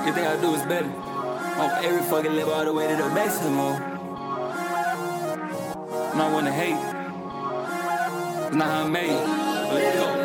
Everything I do is better. On every fucking level all the way to the maximum. I'm not one to hate. It's not how I'm made. Let's go.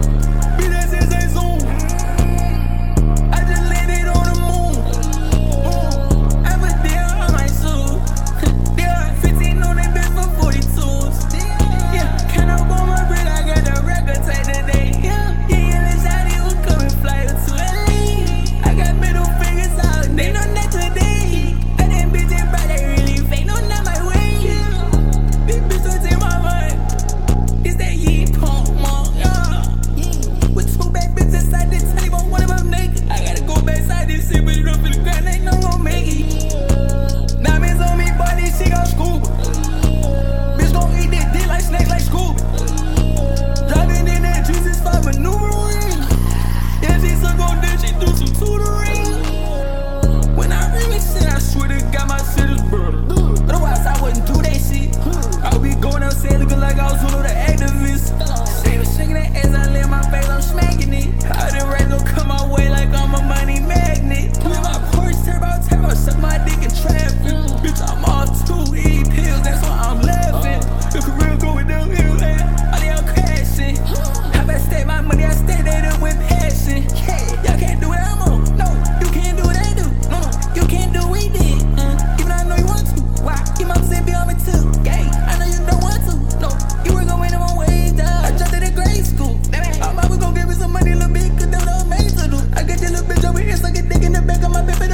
Like I was one of the activists. Shaking that ass, I lay on my face, I'm smacking it. All the rats gon' come my way like I'm a money magnet. With my Porsche turbo, suck my dick in traffic. Bitch, I'm off 2 pills, that's why I'm laughing. The career going downhill, all y'all crashing. I better stay my money, I stay that up with passion. Y'all can't do what I'm on, no, you can't do what I do. No, you can't do what we did. Even though I know you want to. Why? Your mom said be on me too. Gay, I know you don't want to. No, you were going in my way, dog. I jumped in grade school. My mama gon' give me some money, little bit, cause that's what I'm made to do. I get your little bitch over here, suck a dick in the back of my baby.